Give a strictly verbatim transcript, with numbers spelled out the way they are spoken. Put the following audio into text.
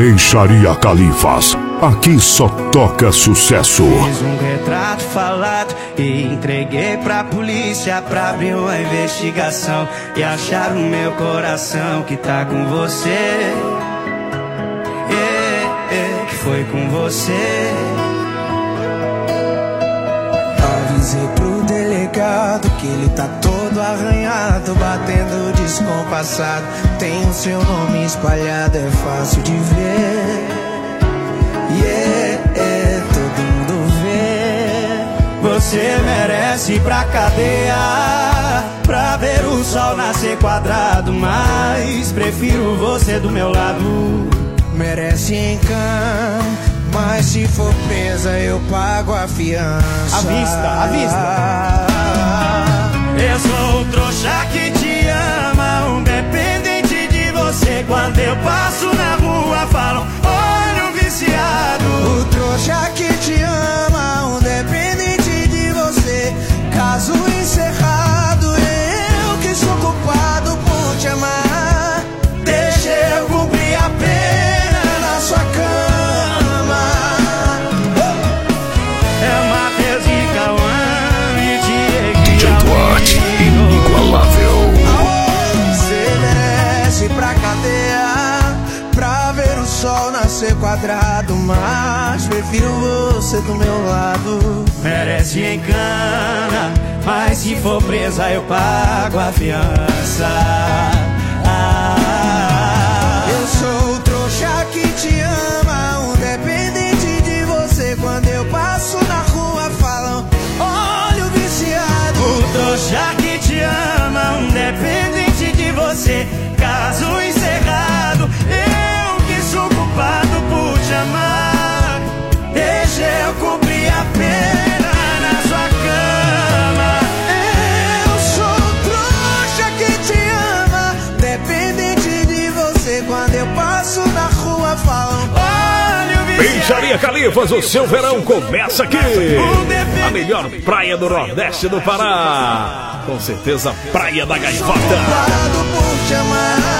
Peixaria Califas, aqui só toca sucesso. Fiz um retrato falado e entreguei pra polícia pra abrir uma investigação e achar no meu coração que tá com você. É, é, que foi com você. Avisei pro delegado que ele tá todo arranhado, batendo descompassado. Tem o seu nome espalhado, é fácil de ver. Yeah, yeah, todo mundo vê. Você merece ir pra cadeia pra ver o sol nascer quadrado, mas prefiro você do meu lado. Merece em cama, mas se for presa eu pago a fiança. À vista, à vista. Eu sou o trouxa que te ama, um dependente de você. Quando eu passo na rua falam, olha o viciado. O trouxa que te ama, um dependente de você. Caso encerrado, eu que sou culpado por te amar. Deixa eu cumprir a pena na sua cama. É Matheus e Cauã e Diego. D J Duarte, inigualável. Você merece ir pra cadeia pra ver o sol nascer quadrado, mas prefiro você do meu lado. Merece em cana, mas se for presa eu pago a fiança. Ah, eu sou o trouxa que te ama, um dependente de você. Quando eu passo na rua falam, olha o viciado. O trouxa que te ama, um dependente de você. Caso encerrado, eu que sou culpado por te amar. Deixa eu cumprir a pena na sua cama. Eu sou o trouxa que te ama, dependente de você. Quando eu passo na rua falam, olha o viciado. Peixaria Califas, o seu verão começa aqui. A melhor praia do Nordeste do Pará. Com certeza, Praia da Gaivota. Culpado por te amar.